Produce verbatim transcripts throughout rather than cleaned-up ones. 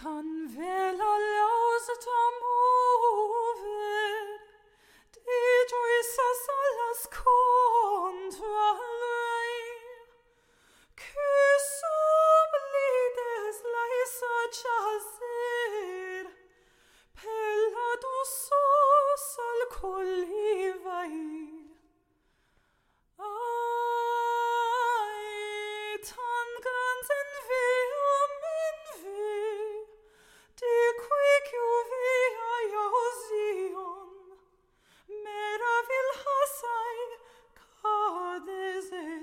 Kan vela lauset am Ufer, die Joisas allas kontralei. Kyssum lides leisa chaser, pelladus sos al collivai. Ai, tan ganzen veamen ve, de quic juvea Sion, meravil hasai cadese,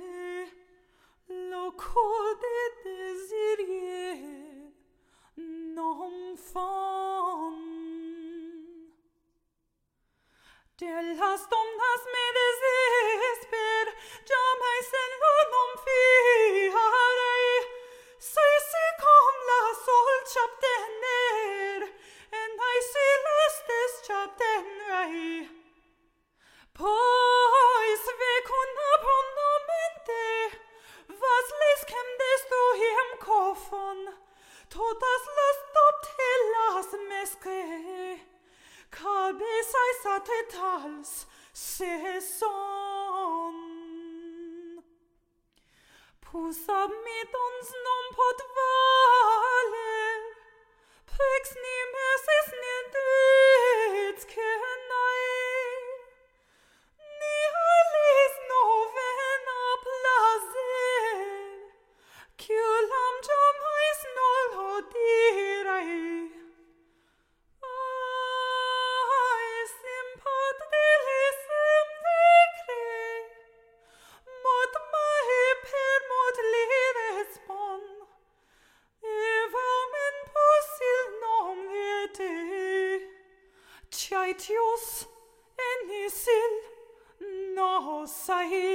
loco de desirier non fan. Der las domnas me desesper, jamais en lo non fiarei, sei si com la sol chaptener, en ai si lestes chaptenrei. Pois vecuna pronomente, vas les cem destruiem coffon, todas las doptelas mesque, cabezais atetals se son. Pus abmitons non pot valer, pex nimes es nil dits kenai, ni alis novena placer, culam jamais nol odirei. Ai, simpat delisem vecre, mod mahe per mod lides bon, evamen posil nom vete, Chaitius enisil nos ai